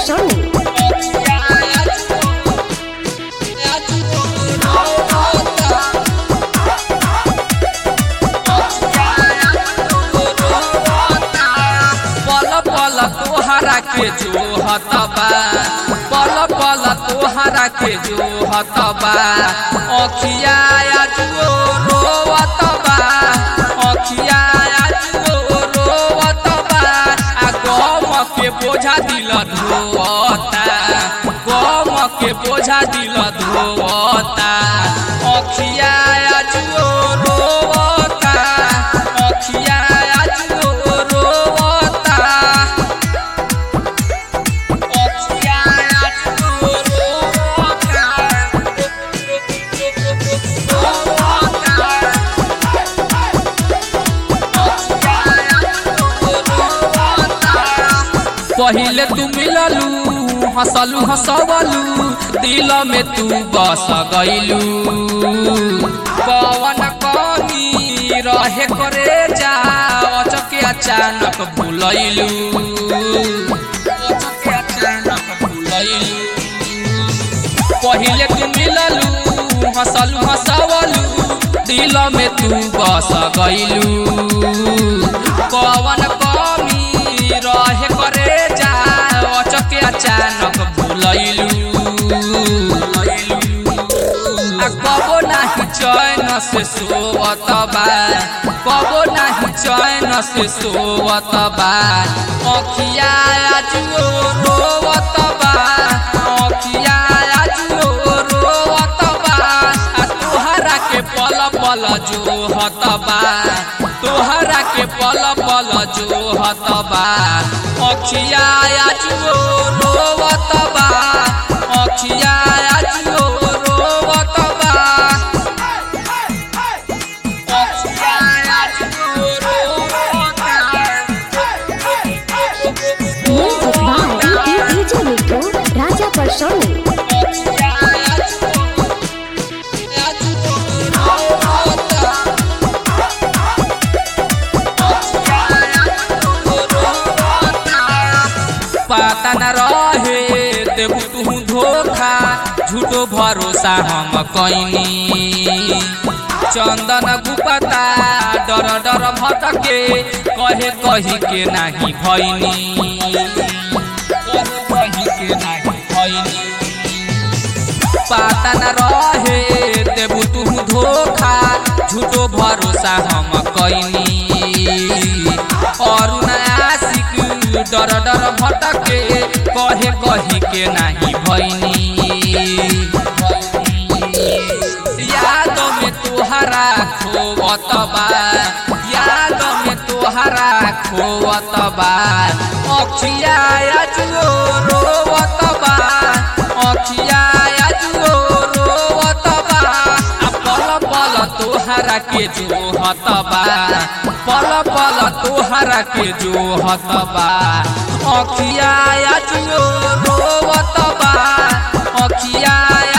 परेशानी। तोहरा के जो हतबा पल पल तोहरा के जो हतबा अखिया जुओ रोवतबा अखिया जुओ रोवतबा आ गम के बोझा दिल धोवता गम के बोझा दिल धोवता अखिया जुओ रोवता अखिया जुओ रोवता पहिले तू मिललू हंसलू हंसवलू दिल में तू बस गईलू कवन कमी रहे करे जा अचके अचानक भूलैलू अचके अचानक भूलैलू पहिले तू मिललू हंसलू हंसवलू दिल में तू बस गईलू कवन कमी रहे करे जा अचके अचानक भूलैलू कबो नाही चैन से सोवतबा कबो नाही चैन से सोवतबा अखिया जुओ रोवतबा अखिया जुओ रोवतबा तोहरा के पल पल जो हतबा तोहरा के पल पल जो हतबा अखिया जुओ रोवतबा अखिया जुओ रोवतबा अखिया जुओ रोवतबा music by DJ Mithu Raja परेशानी। पता न रहे देबू तू धोखा झूठो भरोसा हम कैनी चंदन गुपता डर डर भटके कहे कही के नाही भैनी कही के नाही भैनी पता न रहे देबू तू धोखा झूठो भरोसा हम कैनी और आशिक डर डर भटके कहे कही के नाही भैनी याद में तोहरा खोवतबा याद में तोहरा खोवतबा अखिया जुओ रोवतबा अखिया जुओ रोवतबा पल पल तोहरा के जो हतबा पल पल तोहरा के जो हतबा अखिया जुओ रोवतबा अखिया